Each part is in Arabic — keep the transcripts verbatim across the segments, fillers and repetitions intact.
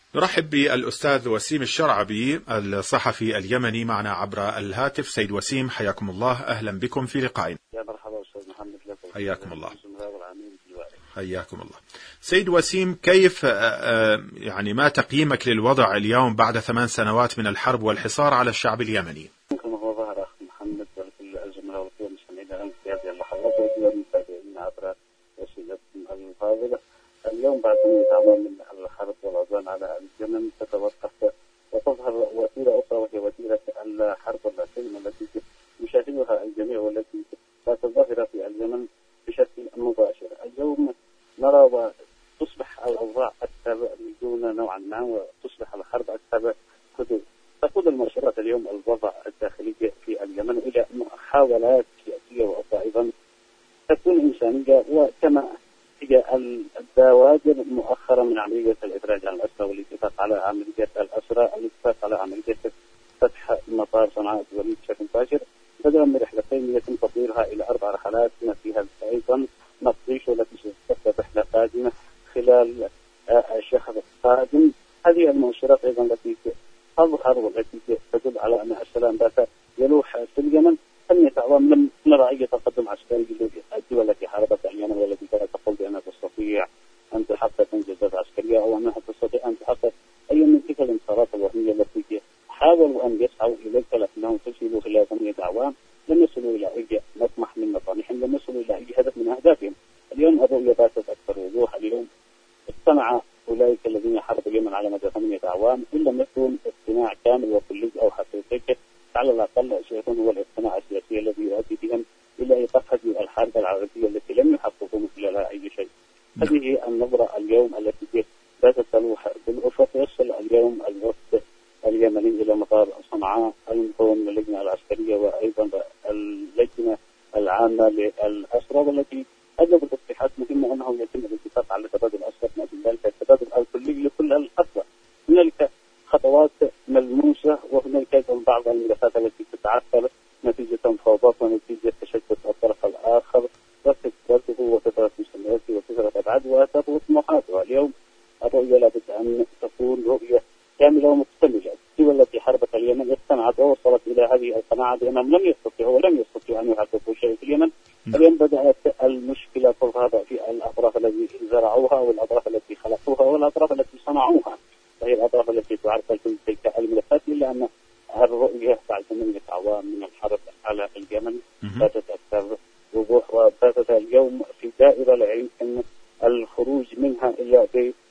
نرحب بالأستاذ وسيم الشرعبي الصحفي اليمني معنا عبر الهاتف. سيد وسيم حياكم الله، أهلا بكم في لقائنا. يا مرحبا أستاذ محمد لك. حياكم الله. حياكم الله. سيد وسيم، كيف يعني ما تقييمك للوضع اليوم بعد ثمان سنوات من الحرب والحصار على الشعب اليمني؟ كما هو ظهر أخ محمد وكل الزملاء والمستمعين الآن في هذه اللحظات والمتابعين عبر وسيلتكم الفاضلة. اليوم بعد ثمانية أعوام من الحرب والعدوان على اليمن تتوقف وتظهر وتيرة أخرى، وهي وتيرة الحرب السلم التي يشاهدها الجميع والتي لا تظهر في اليمن بشكل مباشر. اليوم نرى وتصبح الأوضاع أكثر دون نوعا ما، وتصبح الحرب أكثر هدوء. تقود المؤشرات اليوم الوضع الداخلي في اليمن إلى محاولات سياسية وأخرى أيضا تكون إنسانية، وكما هي البوادر مؤخرا من عملية الإفراج عن الأسرى والاتفاق على عملية الأسرى، الاتفاق على عملية فتح مطار صنعاء الدولي بشكل مباشر، بدلا من رحلتين يتم تطويرها إلى أربع رحلات، بما فيها أيضا مقديش والتي ستكون رحلة قادمة خلال الشهر القادم. هذه المؤشرات أيضا التي تظهر والتي تدل على أن السلام بات يلوح في اليمن. ثمانية أعوام لم نرى أي تقدم عسكري للدول التي حاربت اليمن والتي كانت تقول بأنها تستطيع أن تحقق إنجازات عسكرية أو أنها تستطيع أن تحقق أي من تلك الانتصارات الوهمية التي حاولوا أن يسعوا إليها، لكنهم فشلوا خلال ثمانية أعوام، لم يصلوا إلى أي مطمح من مطامحهم، لم يصلوا إلى أي هدف من أهدافهم. اليوم الرؤية باتت أكثر وضوح. اليوم اقتنع أولئك الذين حاربوا اليمن على مدى ثمانية أعوام، إن لم يكن اقتناع كامل وكلي أو حقيقي، على الأقل سيكون هو الاقتناع السياسي الذي يؤدي بهم إلى إيقاف هذه الحرب العربية التي لم يحققوا من خلالها أي شيء. هذه النظرة اليوم التي باتت تلوح بالأفق. يصل اليوم الوفد اليمني إلى مطار صنعاء المكون من اللجنة العسكرية وأيضا اللجنة العامة للأسرى، والتي أجابت تصريحات مهمة أنه يتم الاتفاق على تبادل الأسرى، من أجل ذلك التبادل الكلي لكل الأسرى. هنالك خطوات ملموسة، وهنالك أيضا بعض الملفات التي تتعثر نتيجة مفاوضات ونتيجة تشتت الطرف الآخر وتكثرته وكثرة مستوياته وكثرة أبعاده وكثرة طموحاته. اليوم الرؤية لابد أن تكون رؤية كاملة ومكتملة. الدول التي حاربت اليمن اقتنعت ووصلت إلى هذه القناعة بأنهم لم يستطيعوا ولم يستطيعوا أن يحققوا شيء في اليمن. اليوم بدأت المشكلة تظهر في الأطراف التي زرعوها والأطراف التي خلقوها والأطراف التي صنعوها، وهي الأطراف التي تعرقل كل تلك الملفات. إلا أن الرؤية بعد ثمانية أعوام من الحرب على اليمن باتت أكثر وضوح، وباتت اليوم في دائرة لا يمكن الخروج منها إلا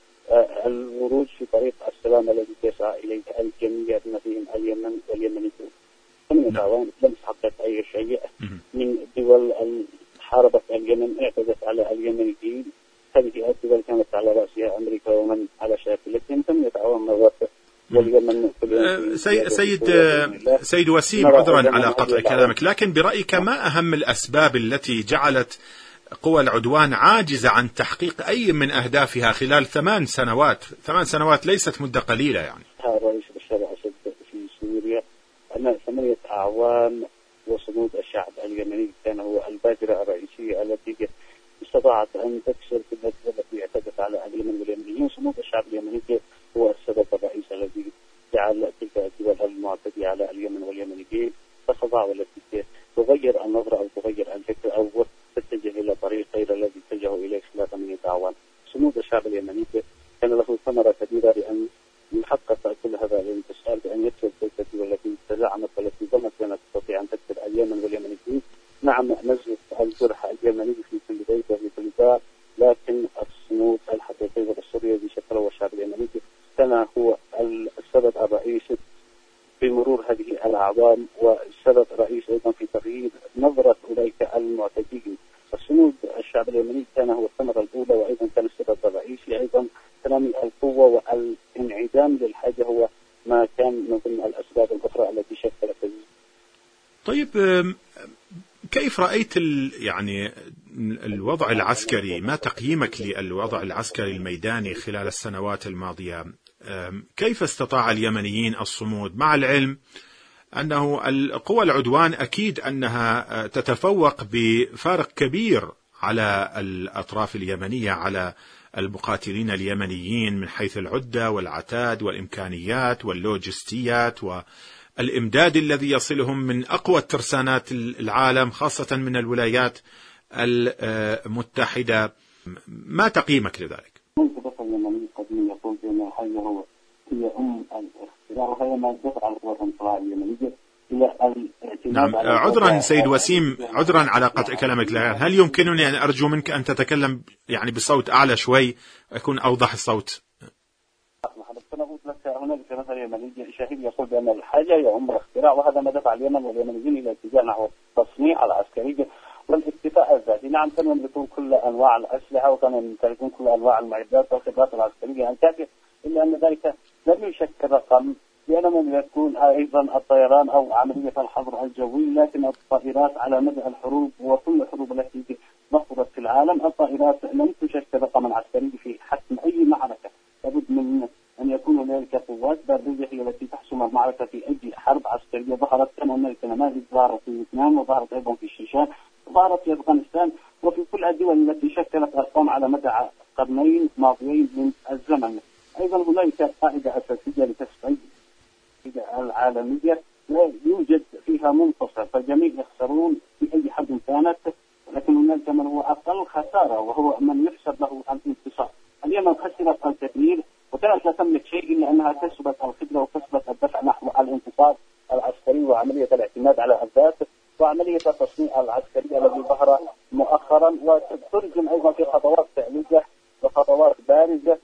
بالورود في طريق السلام الذي يسعى إليه الجميع بما فيهم اليمن واليمنيون. ثمانية أعوام لم تحقق أي شيء من دول حاربت اليمن، اعتدت على اليمنيين. هذه الدول كانت على رأسها أمريكا ومن على شاكلتهم. ثمانية أعوام مرات واليمن. سيد سيد سيد وسيم، عذرا على قطع كلامك، لكن برأيك ما أهم الأسباب التي جعلت قوى العدوان عاجزة عن تحقيق أي من أهدافها خلال ثمان سنوات؟ ثمان سنوات ليست مدة قليلة يعني. رئيس بشار الأسد في سوريا أن ثمانية أعوام وصمود الشعب اليمني كان هو البادرة الرئيسية التي استطاعت أن تكسر كل الأسباب التي اعتدت على اليمن واليمنيين. صمود الشعب اليمني هو السبب الرئيسي الذي جعل تلك الدول المعتدية على اليمن واليمنيين تخضع، والتي تغير النظرة أو تغير الفكر أو تتجه إلى طريق غير الذي اتجهوا إليه خلال ثمانية أعوام. صمود الشعب اليمني كان له ثمرة كبيرة بأن يحقق كل هذا الانتصار، بأن يكسر تلك الدول التي تزعمت والتي ظنت أنها تستطيع أن تكسر اليمن واليمنيين. نعم، نزلت الجرح اليمني في كل بيت وفي كل دار، لكن الصمود الحقيقي والأسطوري الذي شكله الشعب اليمني كان هو السبب الرئيسي في مرور هذه الأعوام، والسبب الرئيسي أيضا في تغيير نظرة أولئك المعتدين. الصمود الشعب اليمني كان هو الثمرة الأولى، وأيضا كان السبب الرئيسي أيضا تنامي القوة والانعدام للحاجة هو ما كان من ضمن الأسباب الأخرى التي شكلت. طيب، كيف رأيت يعني الوضع العسكري؟ ما تقييمك للوضع العسكري الميداني خلال السنوات الماضية؟ كيف استطاع اليمنيين الصمود، مع العلم أنه قوى العدوان أكيد أنها تتفوق بفارق كبير على الأطراف اليمنية على المقاتلين اليمنيين من حيث العدة والعتاد والإمكانيات واللوجستيات والإمداد الذي يصلهم من أقوى ترسانات العالم خاصة من الولايات المتحدة. ما تقييمك لذلك؟ يقول بأن الحاجة هو هي أم الاختراع وهي ما دفع القوات المسلحة اليمنية إلى نعم. عذرا سيد وسيم، عذرا على قطع كلامك، هل يمكنني أن أرجو منك أن تتكلم يعني بصوت أعلى شوي أكون أوضح الصوت؟ هنالك مثلا يمني شهيد يقول بأن الحاجة هي أم الاختراع، وهذا ما دفع اليمن واليمنيين إلى اتجاه نحو التصنيع العسكري والاكتفاء الذاتي. نعم، كانوا يملكون كل أنواع الأسلحة وكانوا يمتلكون كل أنواع المعدات والخبرات العسكرية الكافية، إلا أن ذلك لم يشكل رقم، لأنهم يكون أيضا الطيران أو عملية الحظر الجوي، لكن الطائرات على مدى الحروب وكل الحروب التي نفذت في العالم الطائرات لم تشكل رقما عسكري في حسم أي معركة. لابد من أن يكون هنالك قوات برية هي التي تحسم المعركة في أي حرب عسكرية ظهرت. كان هنالك نماذج ظهرت في فيتنام وظهرت أيضا في الشيشان ظهرت في أفغانستان وفي كل الدول التي شكلت أرقام على مدى قرنين ماضيين من الزمن. أيضا هنالك قاعدة أساسية لتسوية العالمية لا يوجد فيها منتصر، فالجميع يخسرون في أي حد كانت، ولكن هنالك من هو أقل خسارة وهو من يحسب له الانتصار. اليمن خسرت الكثير وكانت لا تملك شيء إلا أنها كسبت الخبرة وكسبت الدفع نحو الانتصار العسكري وعملية الاعتماد على الذات وعملية التصنيع العسكري الذي ظهر مؤخرا، وتترجم أيضا في خطوات فعلية وخطوات بارزة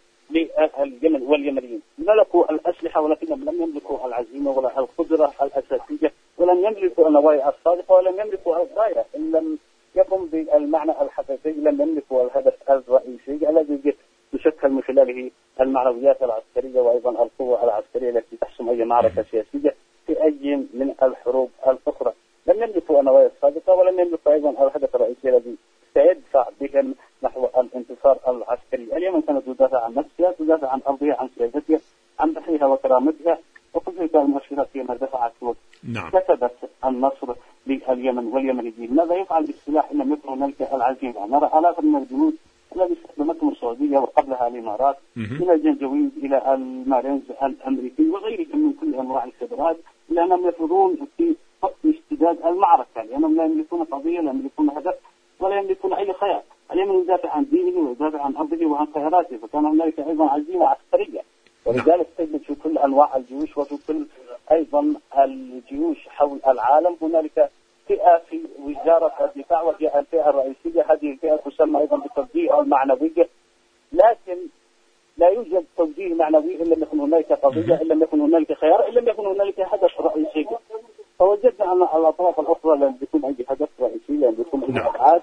لليمن واليمنيين. ملكوا الأسلحة ولكنهم لم يملكوا العزيمة ولا القدرة الأساسية، ولم يملكوا النوايا الصادقة، ولم يملكوا الغاية. إن لم يقم بالمعنى الحقيقي لم يملكوا الهدف الرئيسي الذي يشكل من خلاله المعنويات العسكرية وأيضا القوة العسكرية التي تحسم أي معركة سياسية في أي من الحروب الأخرى. لم يملكوا النوايا الصادقة ولم يملكوا أيضا الهدف الرئيسي الذي سيدفع بهم نحو الانتصار العسكري. اليمن كانت تدافع عن نفسها، تدافع عن أرضها، عن سيادتها، عن بحرها وكرامتها، وكل تلك المؤشرات هي ما دفعت نعم. كسبت النصر لليمن واليمنيين. ماذا يفعل بالسلاح إن لم يكن هنالك العزيمة؟ نرى آلاف من الجنود الذي استخدمتهم السعودية وقبلها الإمارات من الجنجويد إلى المارينز الأمريكي وغيرهم من كل أنواع الخبرات، لأنهم يفرون في وقت اشتداد المعركة، لأنهم لا يملكون قضية، لا يملكون هدف، ولا يملكون أي خيار. اليمن يدافع عن دينه ويدافع عن أرضه وعن خيراته، فكان هنالك أيضا عزيمة عسكرية، ولذلك تجد في كل أنواع الجيوش وفي كل أيضا الجيوش حول العالم هنالك فئة في وزارة الدفاع وهي الفئة الرئيسية. هذه الفئة تسمى أيضا بالتوجيه المعنوي، لكن لا يوجد توجيه معنوي إن لم يكن هنالك قضية، إن لم يكن هنالك خيار، إن لم يكن هنالك هدف رئيسي. فوجدنا أن الأطراف الأخرى لم يكن أي هدف رئيسي، لم يكن أي أبعاد،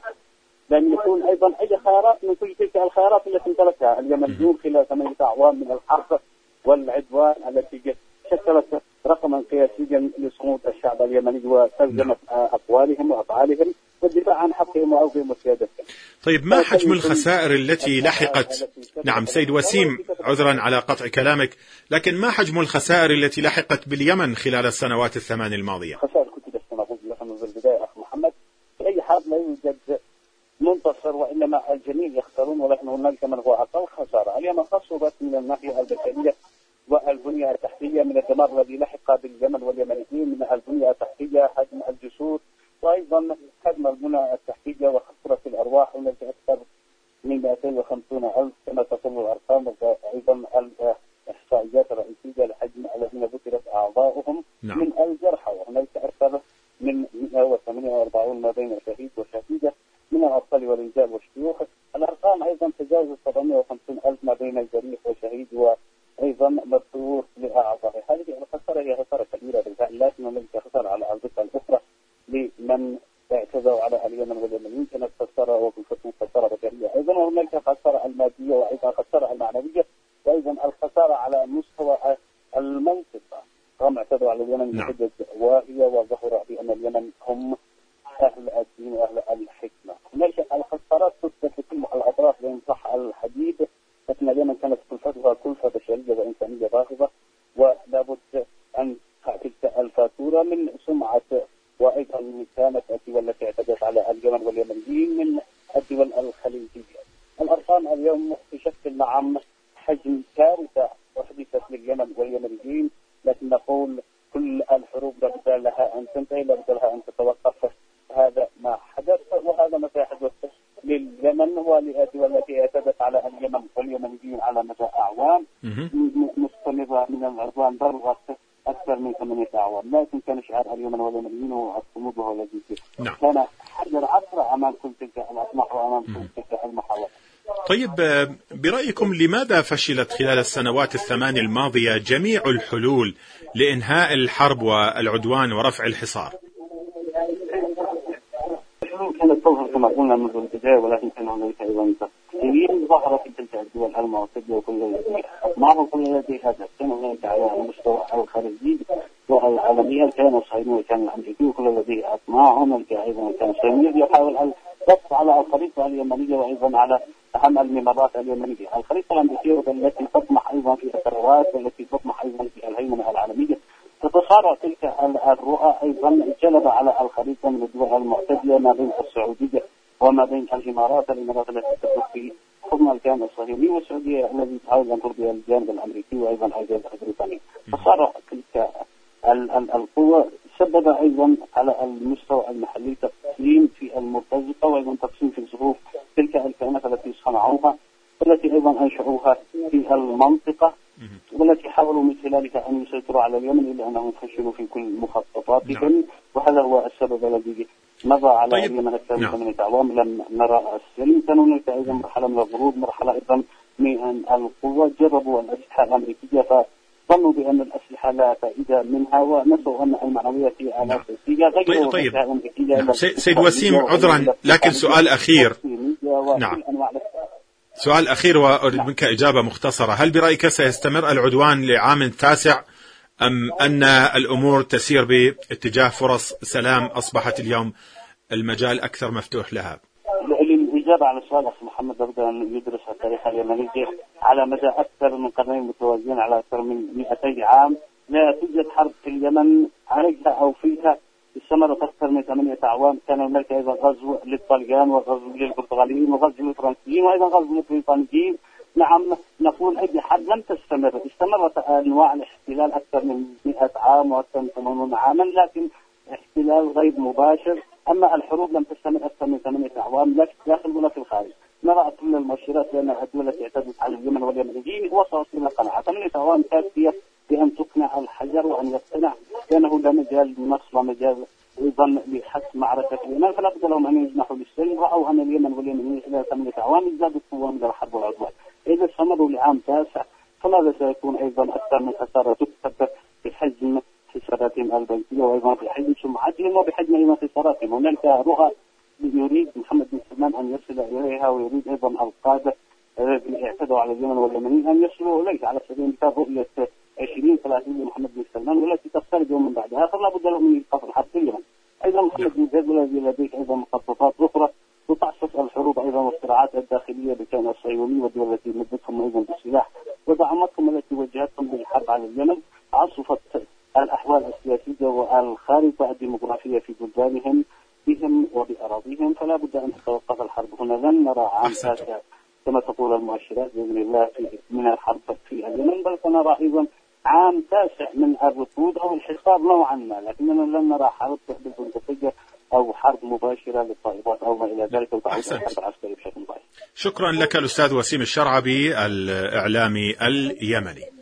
لم يكن أيضا أي خيارات من كل تلك الخيارات التي امتلكها اليمنيون خلال ثمانية أعوام من الحرب والعدوان التي شكلت رقما قياسيا لصمود الشعب اليمني وترجمت أقوالهم وأفعالهم والدفاع عن حقهم وأوضهم وسيادتهم. طيب ما حجم الخسائر التي لحقت؟ نعم سيد وسيم، عذرا على قطع كلامك، لكن ما حجم الخسائر التي لحقت باليمن خلال السنوات الثمان الماضية؟ خسائر كتب السنوات منذ البداية أخ محمد. في أي حال لا يوجد منتصر وإنما الجميع يخسرون، ولكن هنالك من هو أقل خسارة. اليمن خسرت من الناحية البشرية والبنية التحتية من الدمار الذي لحق باليمن واليمنيين، من البنية التحتية هدم الجسور وأيضا هدم البنى التحتية وخسرت الأرواح. هناك أكثر من مئتين وخمسين ألف كما تقول الأرقام، وأيضا الإحصائيات الرئيسية لحجم الذين ذكرت أعضاؤهم نعم. من الجرحى، وهناك أكثر من مئة وثمانية وأربعين ما بين شهيد وشهيدة من الأطفال والرجال والشيوخ. الأرقام أيضا تجاوزت سبعمئة وخمسين ألف ما بين جريح وشهيد وأيضا مذكور لأعضاء. هذه الخسارة هي خسارة كبيرة بالفعل، لكن هنالك خسارة على الأرض الأخرى لمن اعتدوا على اليمن واليمنيين كانت خسارة وكلفتهم خسارة بشرية. أيضا هنالك خسارة المادية وأيضا خسارة المعنوية وأيضا الخسارة على مستوى المنطقة. هم اعتدوا على اليمن بحجة واهية وظهر بأن اليمن هم أهل الدين وأهل الحكمة. هنالك الخسارات تثبت لكل الأطراف لأن صح الحديث، لكن اليمن كانت كلفتها كلفة بشرية وإنسانية باهظة، ولابد أن تلك الفاتورة من سمعة وأيضا من كانت الدول التي اعتدت على اليمن واليمنيين من الدول الخليجية. الأرقام اليوم تشكل اليمن واليمنيين، لكن نقول كل الحروب لابد لها أن تنتهي، لابد لها أن تتوقف. هذا ما حدث وهذا ما سيحدث لليمن والدول التي اعتدت على اليمن واليمنيين على مدى أعوام مستمرة من العدوان بلغت أكثر من ثمانية أعوام. لكن كان شعار اليمن واليمنيين هو الصمود وهو الذي نعم. كان حجر عثرة أمام كل تلك الأطماع وأمام كل تلك المحاولات. طيب برأيكم لماذا فشلت خلال السنوات الثمان الماضية جميع الحلول لإنهاء الحرب والعدوان ورفع الحصار؟ كانت تظهر كما قلنا منذ البداية، ولكن كان هناك أيضا تقسيم ظهر في تلك الدول المعتدلة وكل الذي معه كل الذي هدف. كان هناك على المستوى الخارجي والعالمي كان الصهيوني وكان الأمريكي وكل الذي أطماعهم، أيضا كان الصهيوني يحاول الضغط على الخريطة اليمنية وأيضا على أهم الممرات اليمنية. الخريطة الأمريكية التي تطمح أيضا في الثروات والتي تطمح أيضا في الهيمنة العالمية، تتصارع تلك الرؤى أيضا جلب على الخريطة من الدول المعتدلة ما بين السعودية وما بين الإمارات، الإمارات التي تدخل في حضن الكيان الصهيوني، والسعودية التي تحاول أن ترضي الجانب الأمريكي وأيضا الجانب البريطاني. تصارع تلك القوة سبب أيضا على المستوى المحلي تقسيم في المرتزقة وأيضا تقسيم في ظروف تلك الكيانات التي صنعوها والتي أيضا أنشأوها في المنطقة والتي حاولوا من خلالها أن يسيطروا على اليمن، إلا أنهم فشلوا في كل مخططاتهم. نعم. وهذا هو السبب الذي مضى على طيب. اليمن أكثر من ثمانية أعوام لم نرى السلم. كان هناك أيضا مرحلة من الغروب، مرحلة أيضا من القوة، جربوا الأسلحة الأمريكية فظنوا بأن الأسلحة لا فائدة منها ونسوا أن المعنوية في آلات سياسية. طيب, طيب. نعم. سيد وسيم عذرا، لكن سؤال أخير. نعم. سؤال أخير وأريد منك إجابة مختصرة. هل برأيك سيستمر العدوان لعام تاسع أم أن الأمور تسير باتجاه فرص سلام أصبحت اليوم المجال أكثر مفتوح لها؟ الإجابة على السؤال أخي محمد لابد أن يدرس التاريخ اليمني على مدى أكثر من قرنين متوازيين، على أكثر من مئتي عام. لا توجد حرب في اليمن عليها أو فيها استمرت أكثر من ثمانية أعوام. كان هناك أيضا غزو للطليان وغزو للبرتغاليين وغزو للفرنسيين وأيضا غزو للبريطانيين. نعم، نقول أي حرب لم تستمر، استمرت أنواع الاحتلال أكثر من مئة عام وأكثر من ثمانين عاما، لكن احتلال غير مباشر. أما الحروب لم تستمر أكثر من ثمانية أعوام لا في الداخل ولا في الخارج. نرى كل المؤشرات بأن الدول التي اعتدت على اليمن واليمنيين وصلت إلى قناعة. ثمانية أعوام كافية بأن تقنع الحجر وأن يقتنع بأنه لا مجال للنصر ومجال أيضا لحسم معركة اليمن، فلا بد لهم أن يجنحوا للسلم. رأوا أن اليمن واليمنيين خلال ثمانية أعوام ازدادوا قوة من الحرب والعدوان. إذا استمروا لعام تاسع فماذا سيكون أيضا أكثر من خسارة تكتب بحجم حساباتهم البنكية وأيضا بحجم سمعتهم وبحجم أيضا خساراتهم. هناك رؤى يريد محمد بن سلمان أن يصل إليها، ويريد أيضا القادة الذين اعتدوا على اليمن واليمنيين أن يصلوا إليها. على سبيل المثال رؤية عشرين ثلاثين لمحمد بن سلمان والتي تفترض من بعدها، فلا بد لهم من إيقاف الحرب في اليمن. أيضا محمد بن زيد الذي لديه أيضا مخططات أخرى وتعصف الحروب أيضا والصراعات الداخلية بكيان الصهيوني والدول التي مدتهم أيضا بالسلاح ودعمتهم التي وجهتهم بالحرب على اليمن. عصفت الأحوال السياسية والخارطة الديمغرافية في بلدانهم بهم وبأراضيهم، فلا بد أن تتوقف الحرب هنا. لن نرى عام تاسع كما تقول المؤشرات بإذن الله في من الحرب في اليمن، بل سنرى أيضا عام تاسع من الركود أو الحصار نوعا ما، لكننا لن نرى حرب بالبندقية أو حرب مباشرة للطائرات أو ما إلى ذلك وتعود الحرب العسكرية بشكل ضعيف. شكرا لك الأستاذ وسيم الشرعبي الإعلامي اليمني.